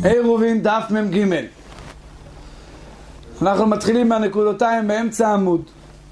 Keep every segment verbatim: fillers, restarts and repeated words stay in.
עירובין דף מ"ג. אנחנו מתחילים מהנקודותיים באמצע העמוד.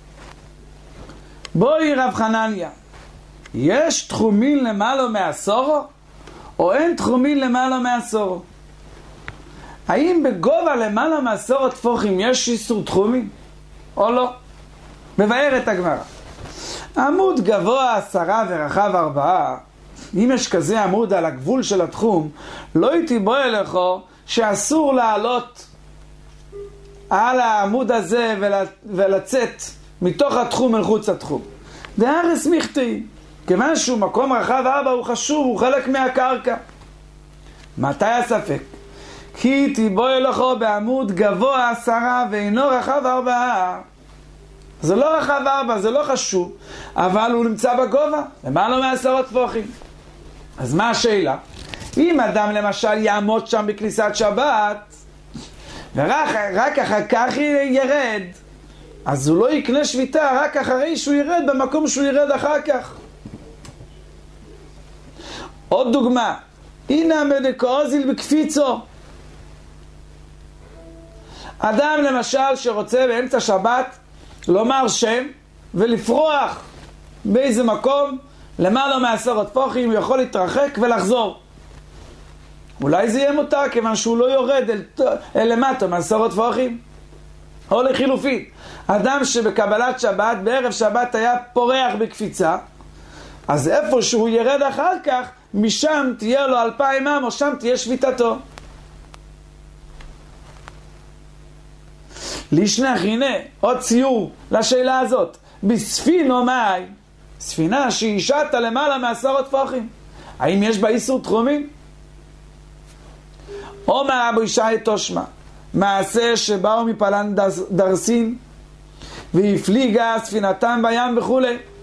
בואי רב חנניה, יש תחומין למעלה מעשורו או אין תחומין למעלה מעשורו? האם בגובה למעלה מעשורו תפוחים יש איסור תחומין או לא? מבאר את הגמרא. עמוד גבוה עשרה ורחב ארבעה, אם יש כזה עמוד על הגבול של התחום, לא הייתי בוא אליכו שאסור לעלות על העמוד הזה ולצאת מתוך התחום אל חוץ התחום. דהרס מכתי, כיוון שהוא מקום רחב ארבע הוא חשוב, הוא חלק מהקרקע. מתי הספק? כי תיבוא אליכו בעמוד גבוה עשרה ואינו רחב ארבעה. זה לא רחב ארבע, זה לא חשוב, אבל הוא נמצא בגובה, למעלה מעשרות טפוחים. אז מה השאלה? אם אדם למשל יעמוד שם בכניסת שבת ורק רק אחר כך ירד, אז הוא לא יקנה שביתה רק אחרי שהוא ירד במקום שהוא ירד אחר כך. עוד דוגמה, הנה מדקוזיל בקפיצו. אדם למשל שרוצה באמצע שבת לומר שם ולפרוח באיזה מקום למעלה מעשרות טפוחים, הוא יכול להתרחק ולחזור. אולי זה יהיה מותר כיוון שהוא לא יורד אל, אל למטה מעשרות טפוחים. או לחילופין, אדם שבקבלת שבת בערב שבת היה פורח בקפיצה, אז איפה שהוא ירד אחר כך, משם תהיה לו אלפיים עם או שם תהיה שביתתו. לשנך, הנה עוד ציור לשאלה הזאת. בספינו מאי, ספינה שהיא שטה למעלה מעשרות טפוחים, האם יש בה איסור תחומים? אומר רבי ישי תושמע, מעשה שבאו מפלן דרסין והפליגה ספינתם בים וכו'.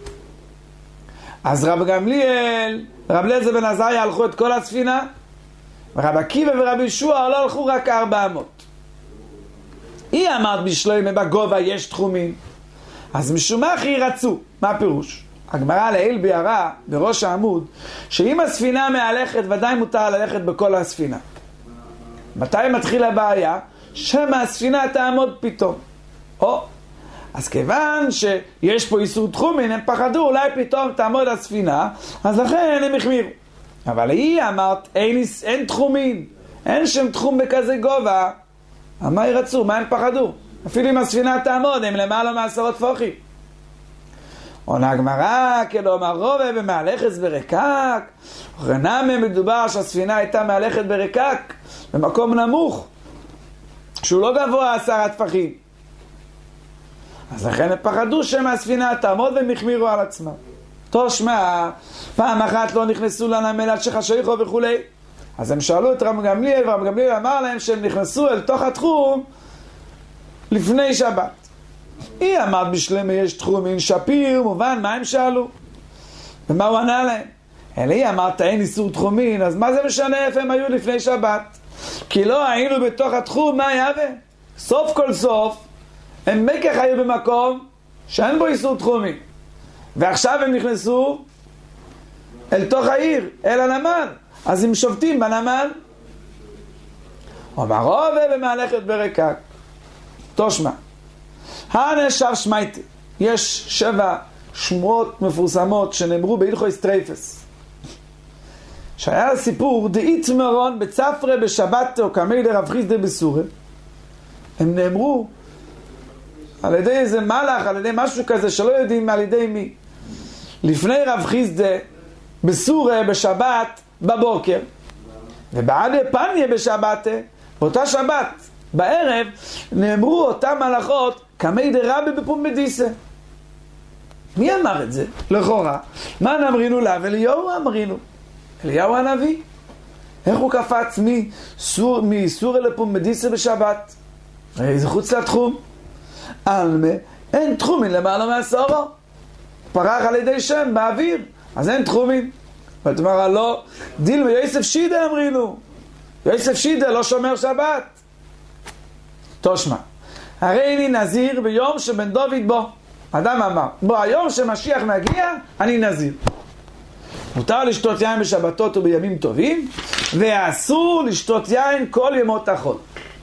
אז רב גמליאל, רב אליעזר בן עזריה הלכו את כל הספינה, ורב עקיבא ורבי ישוע לא הלכו רק ארבע אמות. היא אמרת בשלמה בגובה יש תחומים, אז משום מה הכי רצו. מה הפירוש? הגמרא לעיל ביארה בראש העמוד שאם הספינה מהלכת ודאי מותר ללכת בכל הספינה. מתי מתחיל הבעיה? שמה הספינה תעמוד פתאום. או, אז כיוון שיש פה איסור תחומין, הם פחדו אולי פתאום תעמוד הספינה, אז לכן הם החמירו. אבל היא אמרת אין, אין תחומין, אין שם תחום בכזה גובה. מה ירצו? מה הם פחדו? אפילו אם הספינה תעמוד, הם למעלה מעשרות טפוחים. עונה הגמרא, כלומר רובה ומהלכת ברקק. רנמה מדובר שהספינה הייתה מהלכת ברקק, במקום נמוך, שהוא לא גבוה עשרה טפחים. אז לכן הם פחדו שמהספינה תעמוד והם החמירו על עצמם. תושמע, פעם אחת לא נכנסו לנמל עד שחשיכו וכו'. אז הם שאלו את רב גמליאל, ורב גמליאל אמר להם שהם נכנסו אל תוך התחום לפני שבת. היא אמרת בשלמה יש תחומין שפיר, מובן, מה הם שאלו? ומה הוא ענה להם? אלא היא אמרת אין איסור תחומין, אז מה זה משנה איפה הם היו לפני שבת? כי לא היינו בתוך התחום, מה יהווה? סוף כל סוף הם מקח היו במקום שאין בו איסור תחומין, ועכשיו הם נכנסו אל תוך העיר, אל הנמל, אז הם שובתים בנמל. אומר רובה ומהלכת ברקק. תושמע, הנשר שמייטי, יש שבע שמועות מפורסמות שנאמרו בהלכות סטרייפס, שהיה סיפור דאית מרון בצפרה בשבת או כמי דרב חיסדא בסורה. הם נאמרו על ידי איזה מלאך, על ידי משהו כזה שלא יודעים על ידי מי, לפני רב חיסדא בסורה בשבת בבוקר, ובעד פניה בשבת באותה שבת בערב נאמרו אותם מלאכות כמי דרבי בפומבדיסה. מי אמר את זה? לכאורה מה נאמרינו לה? אליהו אמרינו, אליהו הנביא. איך הוא קפץ מסור, מסורה לפומבדיסה בשבת? זה חוץ לתחום. אלמה אין תחומין למעלה מעשורו, פרח על ידי שם באוויר, אז אין תחומין. ואת אומרת לא, דיל ויוסף שידה אמרינו, יוסף שידה לא שומר שבת. תושמע, הרי אני נזיר ביום שבן דוד בו. אדם אמר, בוא היום שמשיח מגיע אני נזיר. מותר לשתות יין בשבתות ובימים טובים, ואסור לשתות יין כל ימות החול.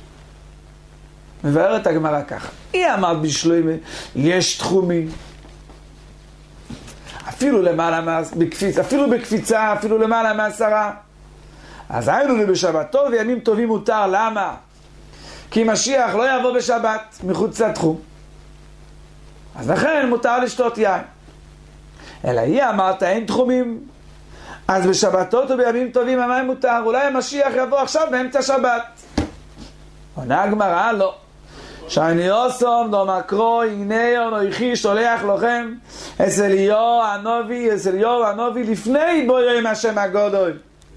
מבארת הגמרא ככה, היא אמרת בשלוימה, יש תחומים, אפילו למעלה, בקפיצה, אפילו בקפיצה, אפילו למעלה מעשרה. אז היינו לי בשבתות וימים טובים מותר, למה? כי משיח לא יבוא בשבת מחוץ לתחום. אז לכן מותר לשתות יין. אלא היא אמרת, אין תחומים. אז בשבתות ובימים טובים המים מותר, אולי המשיח יבוא עכשיו באמצע שבת. עונה הגמרא, לא. שאני אוסום דו מקרו הנה אנוכי שולח לכם אצל אליהו הנביא, אצל אליהו הנביא לפני בוא יום השם הגדול.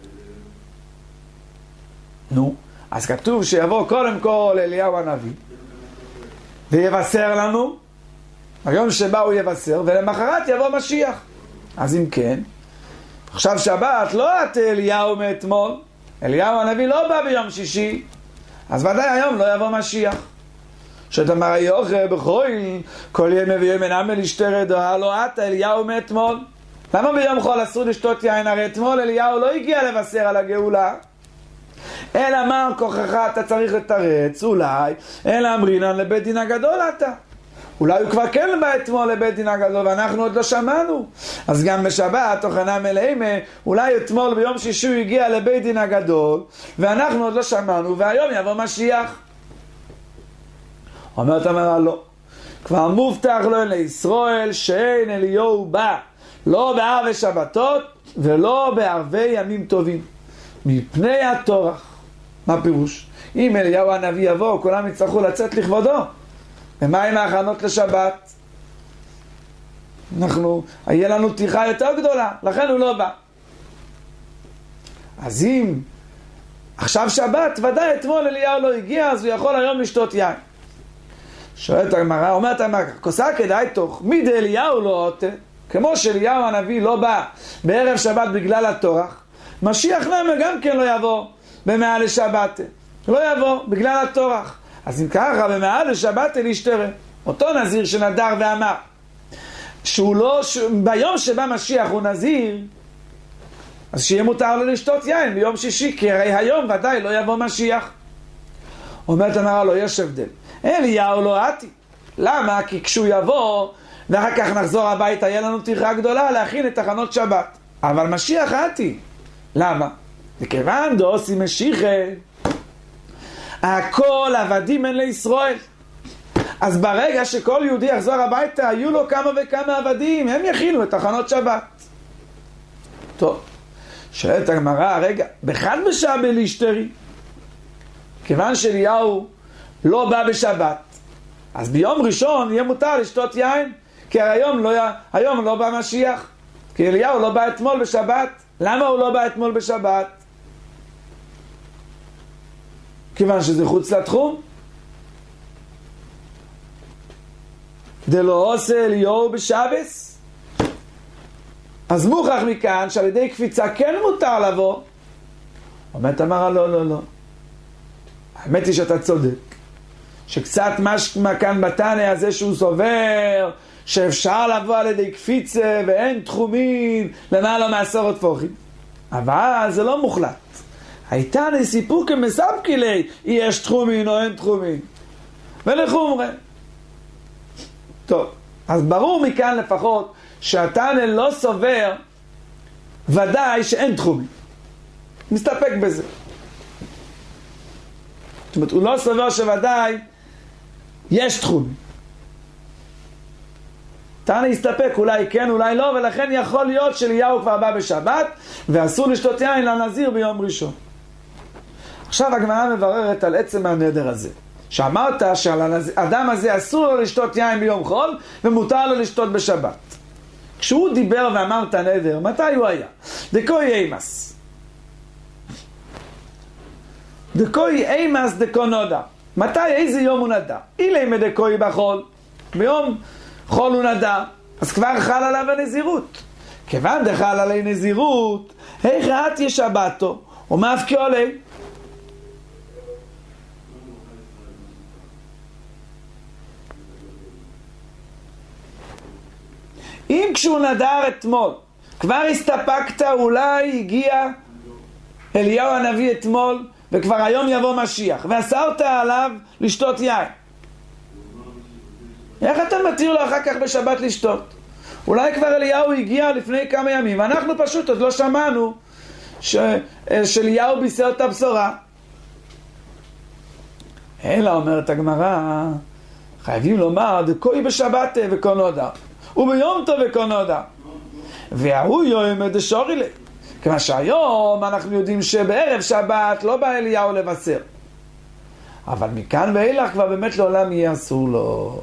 נו, אז כתוב שיבוא קודם כל אליהו הנביא ויבשר לנו, היום שבא הוא יבשר, ולמחרת יבוא משיח. אז אם כן, עכשיו שבת לא את אליהו מאתמול, אליהו הנביא לא בא ביום שישי, אז ודאי היום לא יבוא משיח. שתאמר היוכל בכל כל ימי ויום אינם להשתרד, הלא את אליהו מאתמול. למה ביום חול אסור לשתות יין? הרי אתמול אליהו לא הגיע לבשר על הגאולה. אלא מה כוחך, אתה צריך לתרץ, אולי אלא אמרינן לבית דין הגדול אתה. אולי הוא כבר כן בא אתמול לבית דין הגדול ואנחנו עוד לא שמענו. אז גם בשבת תוכנה מלאים, אולי אתמול ביום שישי הוא הגיע לבית דין הגדול ואנחנו עוד לא שמענו, והיום יבוא משיח. אומרת אמרה לא, כבר מובטח לו לישראל שאין אליהו בא לא בערבי שבתות ולא בערבי ימים טובים מפני התורח. מה פירוש? אם אליהו הנביא יבוא כולם יצטרכו לצאת לכבודו, ומה עם ההכנות לשבת? אנחנו, יהיה לנו תיכה יותר גדולה, לכן הוא לא בא. אז אם עכשיו שבת, ודאי אתמול אליהו לא הגיע, אז הוא יכול היום לשתות יין. שואלת הגמרא, אומרת הגמרא, כוסה כדאי תוך, מיד אליהו לא עוטה, כמו שאליהו הנביא לא בא בערב שבת בגלל התורח, משיח למה גם כן לא יבוא במעל לשבת, לא יבוא בגלל התורח. אז אם ככה במעל לשבת להשתרא, אותו נזיר שנדר ואמר שהוא לא, ש... ביום שבא משיח הוא נזיר, אז שיהיה מותר לו לשתות יין ביום שישי, כי הרי היום ודאי לא יבוא משיח. אומרת אמרה לו, יש הבדל, אליהו לא עתי. למה? כי כשהוא יבוא ואחר כך נחזור הביתה יהיה לנו תיכה גדולה להכין את תחנות שבת, אבל משיח עתי. למה? וכיוון דוסי משיחה הכל עבדים אין לישראל, אז ברגע שכל יהודי יחזור הביתה היו לו כמה וכמה עבדים, הם יכינו את תחנות שבת. טוב, שואלת הגמרא, רגע, בחד בשעה בלישתרי, כיוון שאליהו לא בא בשבת, אז ביום ראשון יהיה מותר לשתות יין, כי היום לא, היום לא בא משיח, כי אליהו לא בא אתמול בשבת. למה הוא לא בא אתמול בשבת? כיוון שזה חוץ לתחום. דלא עושה אליהו בשבס. אז מוכרח מכאן שעל ידי קפיצה כן מותר לבוא. אומרת אמרה לא לא לא, האמת היא שאתה צודק, שקצת משמע כאן בתניא הזה שהוא סובר שאפשר לבוא על ידי קפיצה ואין תחומים למעלה מעשרות פוחים, אבל זה לא מוחלט. הייתה נסיפוק כמספקי לי, יש תחומים או אין תחומים ולחומרה. טוב, אז ברור מכאן לפחות שהתניא לא סובר ודאי שאין תחומים, מסתפק בזה. זאת אומרת, הוא לא סובר שוודאי יש תחומים. תניא הסתפק, אולי כן אולי לא, ולכן יכול להיות שאליהו כבר בא בשבת ואסור לשתות יין לנזיר ביום ראשון. עכשיו הגמרא מבררת על עצם הנדר הזה, שאמרת שהאדם הזה אסור לו לשתות יין ביום חול ומותר לו לשתות בשבת. כשהוא דיבר ואמר את הנדר, מתי הוא היה? דקוי אימס דקוי אימס דקו נודע. מתי, איזה יום הוא נדע? אילי מדקוי בחול, ביום חול הוא נדע, אז כבר חל עליו הנזירות. כיוון דחל עלי נזירות, איך את ישבתו ומאפקי עלי. אם כשהוא נדר אתמול כבר הסתפקת, אולי הגיע אליהו הנביא אתמול, וכבר היום יבוא משיח, ואסרת עליו לשתות יין. איך אתה מתיר לו אחר כך בשבת לשתות? אולי כבר אליהו הגיע לפני כמה ימים, אנחנו פשוט עוד לא שמענו ש... שאליהו בישר את הבשורה. אלא אומרת הגמרא, חייבים לומר, דקוי בשבת וקונודה, וביום טוב וקונודה, והוא יום דשורי לי. כמה שהיום אנחנו יודעים שבערב שבת לא בא אליהו לבשר. אבל מכאן ואילך כבר באמת לעולם יהיה אסור לו.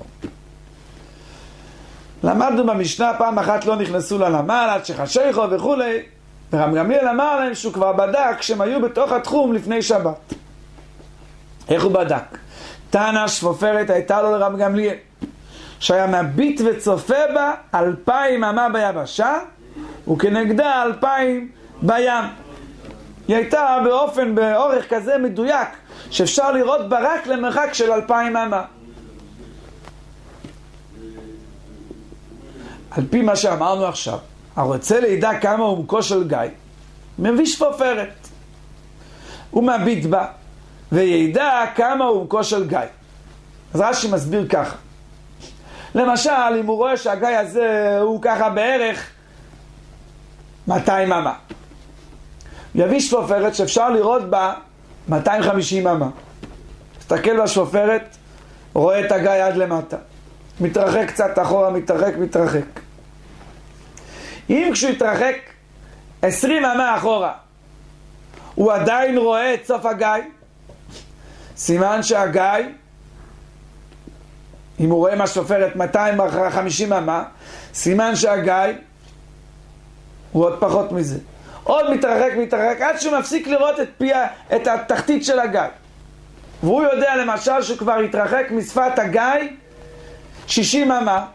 למדנו במשנה פעם אחת לא נכנסו לנמל עד שחשיכו וכו'. ורב גמליאל אמר להם שהוא כבר בדק שהם היו בתוך התחום לפני שבת. איך הוא בדק? תנא שפופרת הייתה לו לרב גמליאל, שהיה מביט וצופה בה אלפיים אמה ביבשה, וכנגדה אלפיים בים. היא הייתה באופן, באורך כזה מדויק, שאפשר לראות בה רק למרחק של אלפיים אמה. על פי מה שאמרנו עכשיו, הרוצה לידע כמה עומקו של גיא, מביא שפופרת. הוא מביט בה, וידע כמה עומקו של גיא. אז רש"י מסביר ככה. למשל, אם הוא רואה שהגיא הזה הוא ככה בערך מאתיים אמה, יביא שפופרת שאפשר לראות בה מאתיים וחמישים אמה. תסתכל בשפופרת, רואה את הגיא עד למטה. מתרחק קצת אחורה, מתרחק, מתרחק. אם כשהוא יתרחק עשרים אמה אחורה, הוא עדיין רואה את סוף הגיא, סימן שהגיא, אם הוא רואה מהשפופרת מאתיים וחמישים אמה, סימן שהגיא הוא עוד פחות מזה. עוד מתרחק, מתרחק, עד שהוא מפסיק לראות את, פי, את התחתית של הגיא. והוא יודע למשל שהוא כבר התרחק משפת הגיא שישים אמה,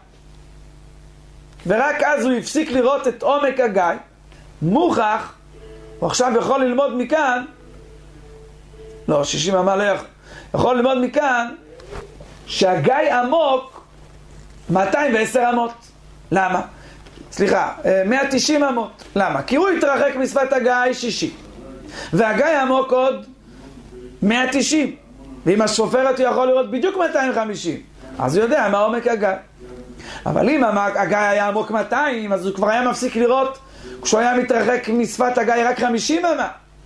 ורק אז הוא הפסיק לראות את עומק הגיא. מוכח, הוא עכשיו יכול ללמוד מכאן, לא, שישים אמה לא יכול, יכול ללמוד מכאן שהגיא עמוק מאתיים ועשר אמות. למה? סליחה, מאה ותשעים אמות. למה? כי הוא התרחק משפת הגיא שישים, והגיא עמוק עוד מאה ותשעים, ואם השפופרת הוא יכול לראות בדיוק מאתיים וחמישים, אז הוא יודע מה עומק הגיא. אבל אם הגיא היה עמוק מאתיים, אז הוא כבר היה מפסיק לראות כשהוא היה מתרחק משפת הגיא רק חמישים אמה.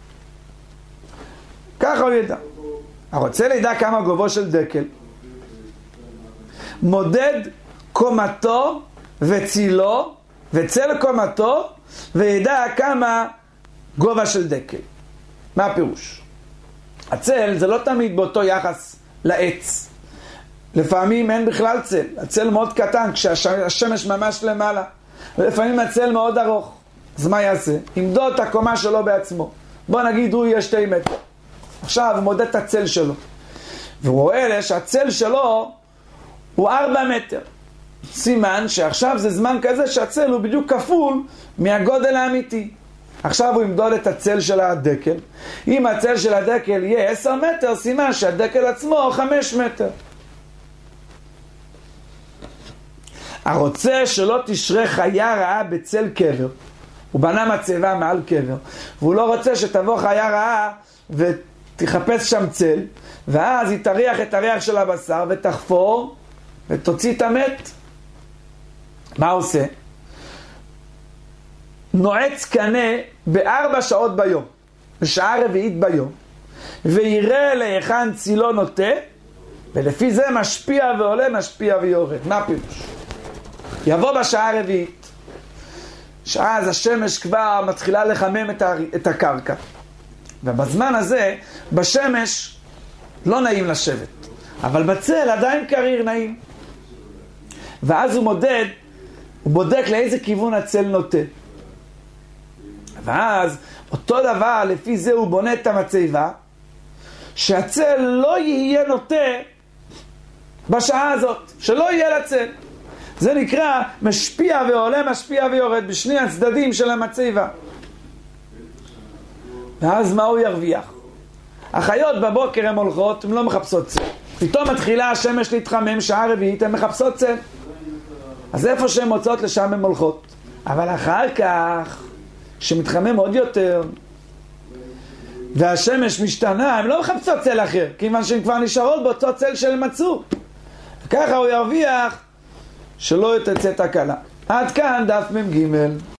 ככה הוא ידע. הרוצה לידע כמה גובהו של דקל, מודד קומתו וצילו וצל קומתו, וידע כמה גובה של דקל. מה הפירוש? הצל זה לא תמיד באותו יחס לעץ. לפעמים אין בכלל צל. הצל מאוד קטן כשהשמש ממש למעלה, ולפעמים הצל מאוד ארוך. אז מה יעשה? ימדוד את הקומה שלו בעצמו. בוא נגיד הוא יהיה שתי מטר. עכשיו הוא מודד את הצל שלו, והוא רואה שהצל שלו הוא ארבע מטר. סימן שעכשיו זה זמן כזה שהצל הוא בדיוק כפול מהגודל האמיתי. עכשיו הוא ימדוד את הצל של הדקל. אם הצל של הדקל יהיה עשר מטר, סימן שהדקל עצמו חמש מטר. הרוצה שלא תשרה חיה רעה בצל קבר, הוא בנה מצבה מעל קבר, והוא לא רוצה שתבוא חיה רעה ותחפש שם צל, ואז היא תריח את הריח של הבשר ותחפור ותוציא את המת. מה עושה? נועץ קנה בארבע שעות ביום, בשעה רביעית ביום, ויראה להיכן צילו נוטה, ולפי זה משפיע ועולה, משפיע ויורד. מה הפירוש? יבוא בשעה הרביעית, שאז השמש כבר מתחילה לחמם את הקרקע, ובזמן הזה בשמש לא נעים לשבת, אבל בצל עדיין קריר נעים. ואז הוא מודד, הוא בודק לאיזה כיוון הצל נוטה, ואז אותו דבר, לפי זה הוא בונה את המצבה, שהצל לא יהיה נוטה בשעה הזאת, שלא יהיה לצל. זה נקרא משפיע ועולה, משפיע ויורד בשני הצדדים של המצבה. ואז מה הוא ירוויח? החיות בבוקר הן הולכות, הן לא מחפשות צל. פתאום מתחילה השמש להתחמם, שעה רביעית, הן מחפשות צל. אז איפה שהן מוצאות לשם הן הולכות. אבל אחר כך, שמתחמם עוד יותר, והשמש משתנה, הם לא מחפשות צל אחר, כיוון שהן כבר נשארות באותו צל של מצאו. וככה הוא ירוויח שלא תצא תקלה. עד כאן דף מ"ג.